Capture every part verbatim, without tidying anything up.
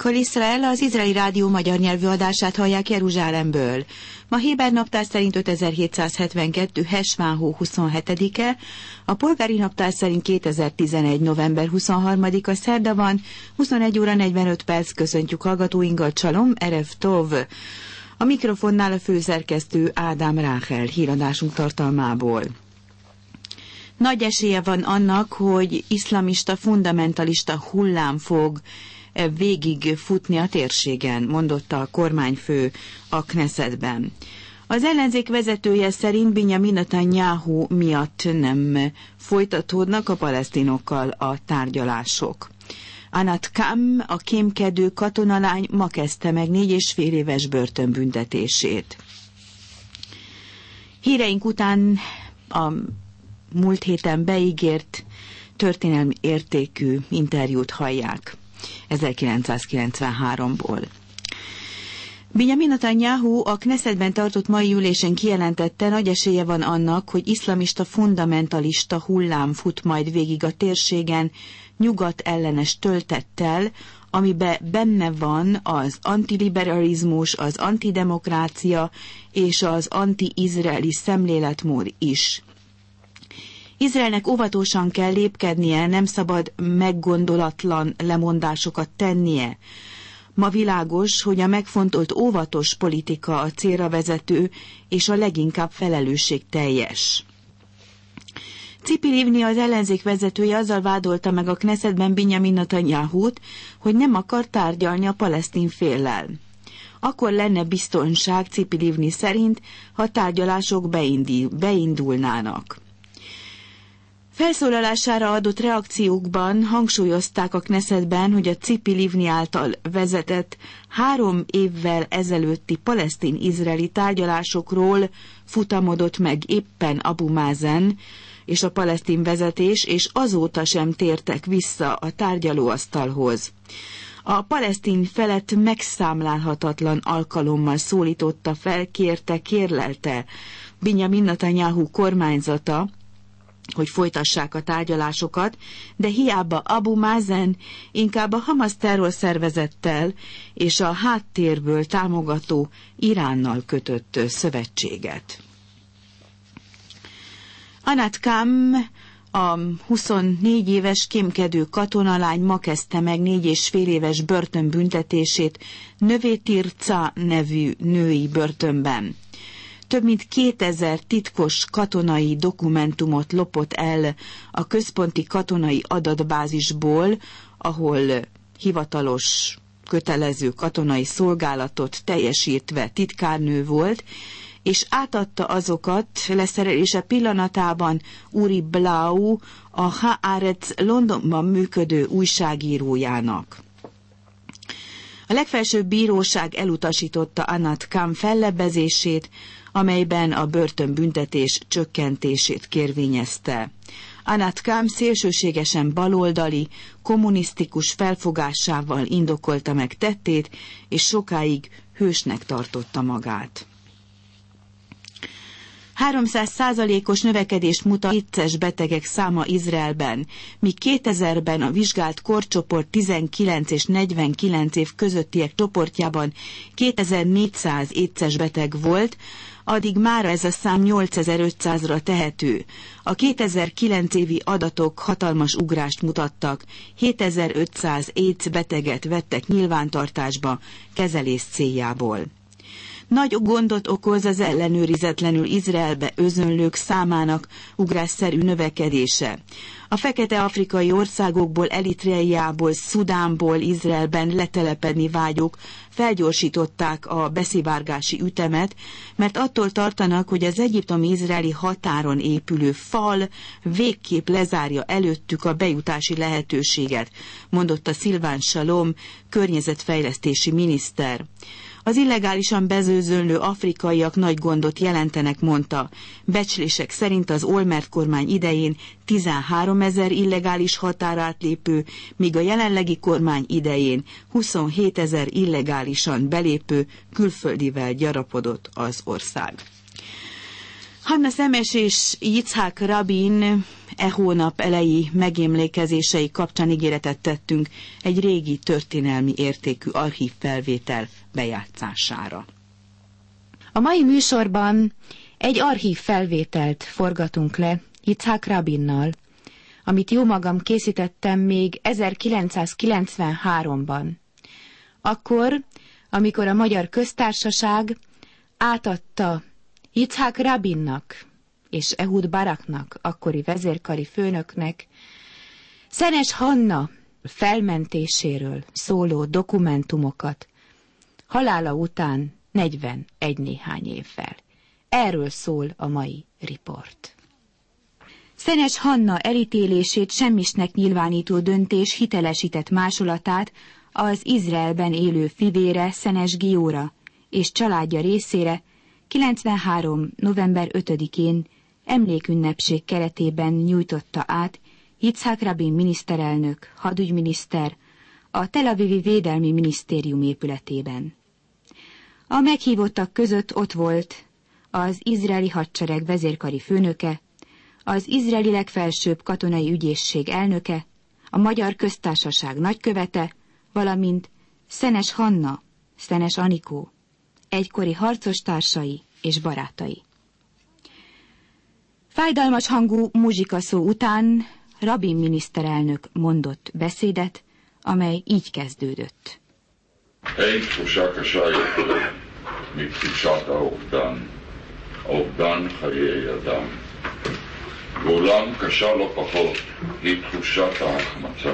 Kol Iszrael, az izraeli rádió magyar nyelvű adását hallják Jeruzsálemből. Ma héber naptár szerint ötezer-hétszázhetvenkettő. Hesván hó huszonhetedike, a polgári naptár szerint kétezer-tizenegy. november huszonharmadika szerda van, huszonegy óra negyvenöt perc, köszöntjük hallgatóinkat, Csalom, Erev Tov. A mikrofonnál a főszerkesztő Ádám Ráhel, híradásunk tartalmából. Nagy esélye van annak, hogy iszlamista, fundamentalista hullám fog végig futni a térségen, mondotta a kormányfő a Knessetben. Az ellenzék vezetője szerint Binyamin Netanyahu miatt nem folytatódnak a palesztinokkal a tárgyalások. Anat Kam, a kémkedő katonalány ma kezdte meg négy és fél éves börtönbüntetését. Híreink után a múlt héten beígért történelmi értékű interjút hallják ezerkilencszázkilencvenháromból. Binyamin Netanyahu a Knessetben tartott mai ülésen kijelentette, nagy esélye van annak, hogy iszlamista, fundamentalista hullám fut majd végig a térségen nyugat ellenes töltettel, amiben benne van az antiliberalizmus, az antidemokrácia és az anti-izraeli szemléletmód is. Izraelnek óvatosan kell lépkednie, nem szabad meggondolatlan lemondásokat tennie. Ma világos, hogy a megfontolt óvatos politika a célra vezető és a leginkább felelősségteljes. Tzipi Livni, az ellenzék vezetője, azzal vádolta meg a Knessetben Binyamin Netanyahut, hogy nem akar tárgyalni a palesztin féllel. Akkor lenne biztonság Tzipi Livni szerint, ha tárgyalások beindul, beindulnának. Felszólalására adott reakciókban hangsúlyozták a Knessetben, hogy a Tzipi Livni által vezetett három évvel ezelőtti palesztin-izraeli tárgyalásokról futamodott meg éppen Abu Mazen és a palesztin vezetés, és azóta sem tértek vissza a tárgyalóasztalhoz. A palesztin felet megszámlálhatatlan alkalommal szólította fel, kérte, kérlelte Binyamin Netanyahu kormányzata, hogy folytassák a tárgyalásokat, de hiába Abu Mazen inkább a Hamas terrorszervezettel és a háttérből támogató Iránnal kötött szövetséget. Anat Kam, a huszonnégy éves kémkedő katonalány ma kezdte meg négy és fél éves börtönbüntetését Növé Tirca nevű női börtönben. Több mint kétezer titkos katonai dokumentumot lopott el a központi katonai adatbázisból, ahol hivatalos, kötelező katonai szolgálatot teljesítve titkárnő volt, és átadta azokat leszerelése pillanatában Uri Blau, a Haaretz Londonban működő újságírójának. A legfelsőbb bíróság elutasította Anat Kam fellebbezését, amelyben a börtönbüntetés csökkentését kérvényezte. Anat Kam szélsőségesen baloldali, kommunisztikus felfogásával indokolta meg tettét, és sokáig hősnek tartotta magát. háromszáz százalékos növekedést mutat vicces betegek száma Izraelben, míg kétezerben a vizsgált korcsoport tizenkilenc és negyvenkilenc év közöttiek csoportjában kétezer-négyszáz écses beteg volt, addig mára ez a szám nyolcezer-ötszázra tehető. A kétezer-kilenc évi adatok hatalmas ugrást mutattak, hétezer-ötszáz éc beteget vettek nyilvántartásba kezelés céljából. Nagy gondot okoz az ellenőrizetlenül Izraelbe özönlők számának ugrásszerű növekedése. A fekete-afrikai országokból, Eritreából, Szudánból Izraelben letelepedni vágyók felgyorsították a beszivárgási ütemet, mert attól tartanak, hogy az egyiptomi-izraeli határon épülő fal végképp lezárja előttük a bejutási lehetőséget, mondotta Szilván Salom, környezetfejlesztési miniszter. Az illegálisan bezőzölő afrikaiak nagy gondot jelentenek, mondta. Becslések szerint az Olmert kormány idején tizenháromezer illegális határátlépő, míg a jelenlegi kormány idején huszonhétezer illegálisan belépő külföldivel gyarapodott az ország. Hanna Szemes és Yitzhak Rabin e hónap elejé megemlékezései kapcsán ígéretet tettünk egy régi történelmi értékű archívfelvétel bejátszására. A mai műsorban egy archívfelvételt forgatunk le Yitzhak Rabinnal, amit jómagam készítettem még ezerkilencszázkilencvenháromban. Akkor, amikor a Magyar Köztársaság átadta Yitzhak Rabinnak és Ehud Baraknak, akkori vezérkari főnöknek, Szenes Hanna felmentéséről szóló dokumentumokat halála után negyvenegy néhány évvel. Erről szól a mai riport. Szenes Hanna elítélését semmisnek nyilvánító döntés hitelesített másolatát az Izraelben élő fivére, Szenes Gióra és családja részére kilencvenhárom november ötödikén emlékünnepség keretében nyújtotta át Yitzhak Rabin miniszterelnök, hadügyminiszter a Tel Avivi Védelmi Minisztérium épületében. A meghívottak között ott volt az izraeli hadsereg vezérkari főnöke, az izraeli legfelsőbb katonai ügyészség elnöke, a Magyar Köztársaság nagykövete, valamint Szenes Hanna, Szenes Anikó, egykori harcostársai és barátai. Fájdalmas hangú muzsikaszó után Rabin miniszterelnök mondott beszédet, amely így kezdődött. אין תחושה קשה יותר מתחושת האובדן, אובדן חיי אדם. ואולם קשה לא פחות היא תחושת ההחמצה.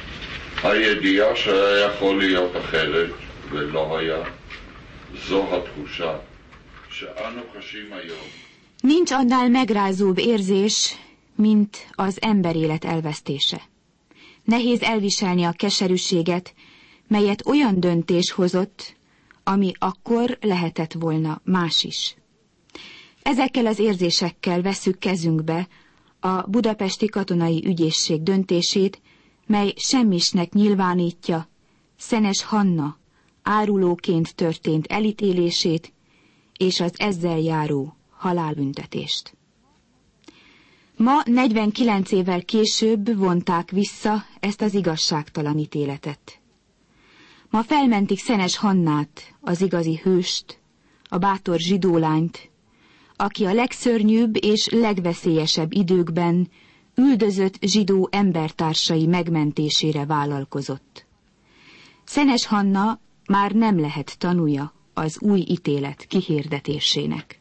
הידיעה שהיה יכול להיות אחרת ולא היה, זו התחושה שאנו חשים היום. Nincs annál megrázóbb érzés, mint az emberélet elvesztése. Nehéz elviselni a keserűséget, melyet olyan döntés hozott, ami akkor lehetett volna más is. Ezekkel az érzésekkel vesszük kezünkbe a budapesti katonai ügyészség döntését, mely semmisnek nyilvánítja Szenes Hanna árulóként történt elítélését és az ezzel járó halálbüntetést. Ma negyvenkilenc évvel később vonták vissza ezt az igazságtalan ítéletet. Ma felmentik Szenes Hannát, az igazi hőst, a bátor zsidólányt, aki a legszörnyűbb és legveszélyesebb időkben üldözött zsidó embertársai megmentésére vállalkozott. Szenes Hanna már nem lehet tanúja az új ítélet kihirdetésének.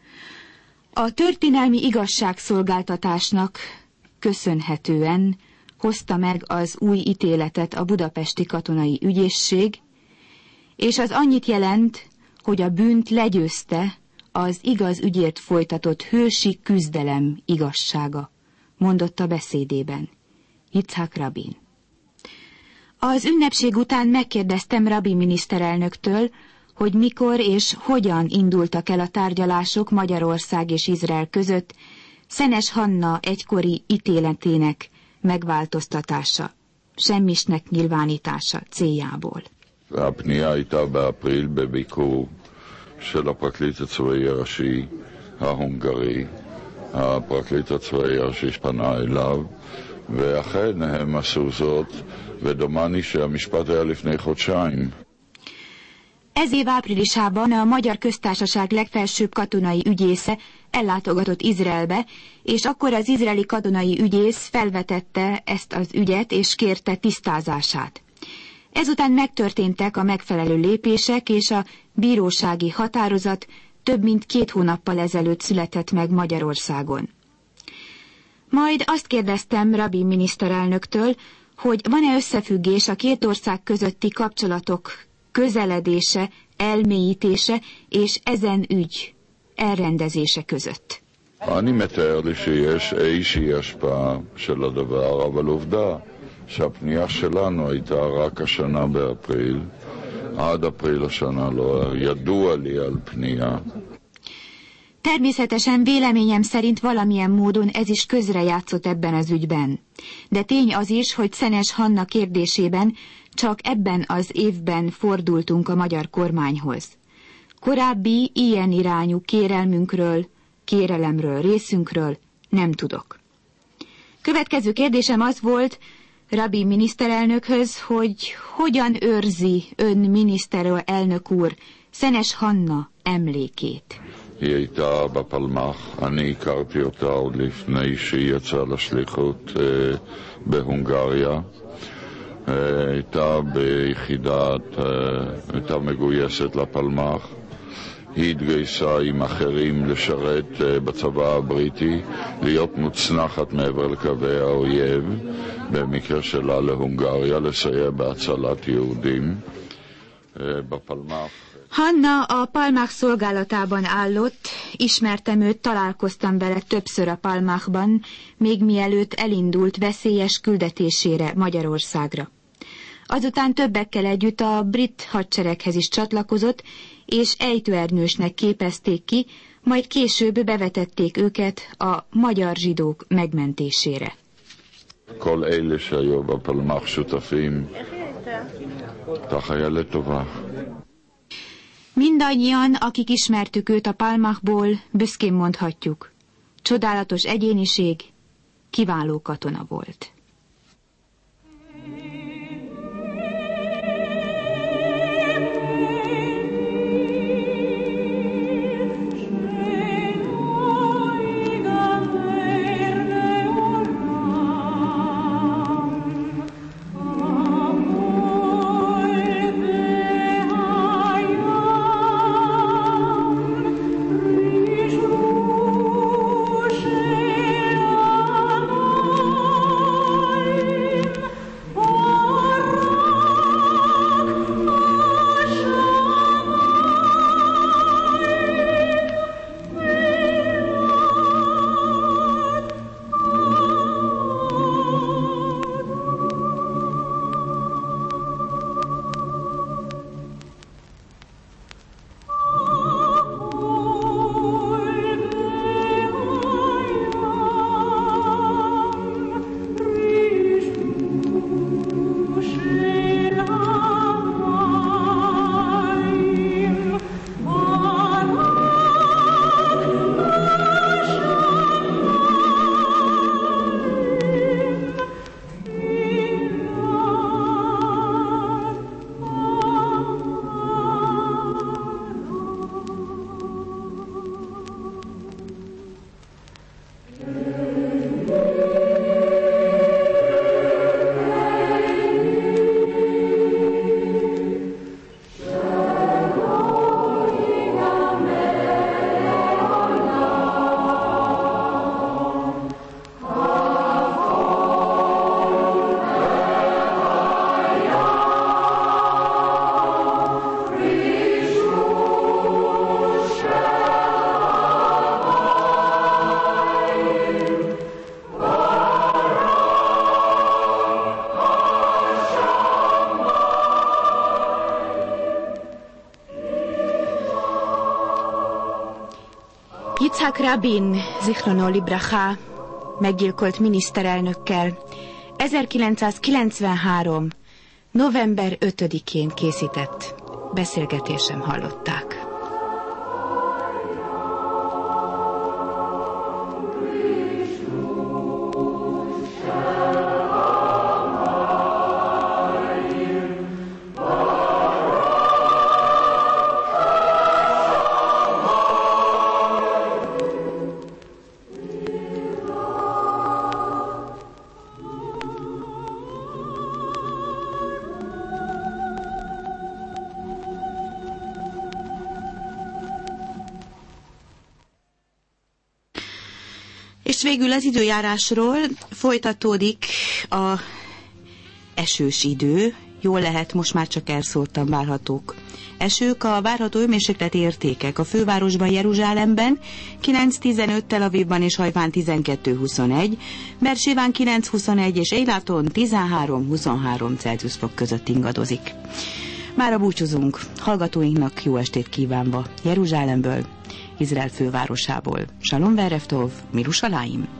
A történelmi igazságszolgáltatásnak köszönhetően hozta meg az új ítéletet a budapesti katonai ügyészség, és az annyit jelent, hogy a bűnt legyőzte az igaz ügyért folytatott hősi küzdelem igazsága, mondotta beszédében Yitzhak Rabin. Az ünnepség után megkérdeztem Rabin miniszterelnöktől, hogy mikor és hogyan indultak el a tárgyalások Magyarország és Izrael között Szenes Hanna egykori ítéletének megváltoztatása, semmisnek nyilvánítása céljából. הפנייה הייתה באפריל בביקור של הפרקליט הצבאי הראשי ההונגרי. הפרקליט הצבאי הראשי שפנה אליו, ואכן הם עשו זאת, ודומני שהמשפט היה לפני חודשיים. Ez év áprilisában a Magyar Köztársaság legfelsőbb katonai ügyésze ellátogatott Izraelbe, és akkor az izraeli katonai ügyész felvetette ezt az ügyet és kérte tisztázását. Ezután megtörténtek a megfelelő lépések, és a bírósági határozat több mint két hónappal ezelőtt született meg Magyarországon. Majd azt kérdeztem Rabin miniszterelnöktől, hogy van-e összefüggés a két ország közötti kapcsolatok közeledése, elmélyítése és ezen ügy elrendezése között. אני מתאר לי שיש איזושהי השפעה של הדבר, אבל עובדה שהפנייה שלנו הייתה רק השנה באפריל. עד אפריל השנה לא ידוע לי על פנייה. Természetesen véleményem szerint valamilyen módon ez is közrejátszott ebben az ügyben. De tény az is, hogy Szenes Hanna kérdésében csak ebben az évben fordultunk a magyar kormányhoz. Korábbi ilyen irányú kérelmünkről kérelemről részünkről nem tudok. Következő kérdésem az volt Rabin miniszterelnökhöz, hogy hogyan őrzi ön miniszterelnök úr Szenes Hanna emlékét. היא הייתה בפלמ"ח, אני הכרתי אותה עוד לפני שהיא יצאה לשליחות אה, בהונגריה. אה, הייתה ביחידת, אה, הייתה מגויסת לפלמ"ח. היא התגייסה עם אחרים לשרת אה, בצבא הבריטי, להיות מוצנחת מעבר לקווי האויב, במקרה שלה להונגריה, לסייע בהצלת יהודים. אה, בפלמ"ח Hanna a Palmach szolgálatában állott, ismertem őt, találkoztam vele többször a Palmachban, még mielőtt elindult veszélyes küldetésére Magyarországra. Azután többekkel együtt a brit hadsereghez is csatlakozott, és ejtőernősnek képezték ki, majd később bevetették őket a magyar zsidók megmentésére. כל אלה שהיו בפלמ"ח שותפים, אתה חייל לטובה. Mindannyian, akik ismertük őt a Palmachból, büszkén mondhatjuk. Csodálatos egyéniség, kiváló katona volt. Yitzhak Rabin, Zichrono Libracha, meggyilkolt miniszterelnökkel ezerkilencszázkilencvenhárom. november ötödikén készített beszélgetésem hallották. És végül az időjárásról folytatódik a esős idő. Jól lehet, most már csak elszórtan várhatók esők. A várható hőmérséklet értékek a fővárosban, Jeruzsálemben kilenc tizenöt, Tel Avivban és Hajfán tizenkettő huszonegy, Bersébán kilenc huszonegy és Eiláton tizenhárom huszonhárom Celsius fok között ingadozik. Mára búcsúzunk, hallgatóinknak jó estét kívánva Jeruzsálemből, Izrael fővárosából. Shalom verev tov, Mirushalayim.